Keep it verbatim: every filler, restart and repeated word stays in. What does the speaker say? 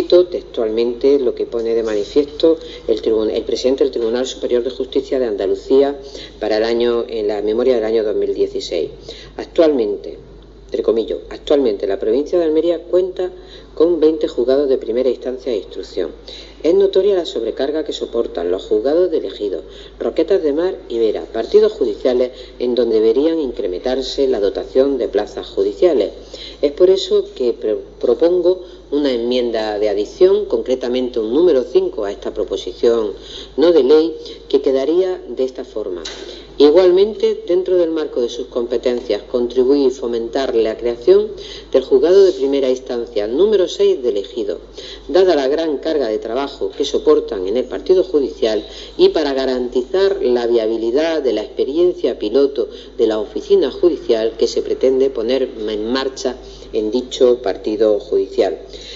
cito textualmente lo que pone de manifiesto el, el presidente del Tribunal Superior de Justicia de Andalucía para el año, en la memoria del año dos mil dieciséis. Actualmente, entre comillas, actualmente la provincia de Almería cuenta con veinte juzgados de primera instancia de instrucción. Es notoria la sobrecarga que soportan los juzgados de Ejido, Roquetas de Mar y Vera, partidos judiciales en donde deberían incrementarse la dotación de plazas judiciales. Es por eso que propongo una enmienda de adición, concretamente un número cinco a esta proposición no de ley, que quedaría de esta forma. Igualmente, dentro del marco de sus competencias, contribuir y fomentar la creación del juzgado de primera instancia número seis del Ejido, dada la gran carga de trabajo que soportan en el partido judicial y para garantizar la viabilidad de la experiencia piloto de la oficina judicial que se pretende poner en marcha en dicho partido judicial.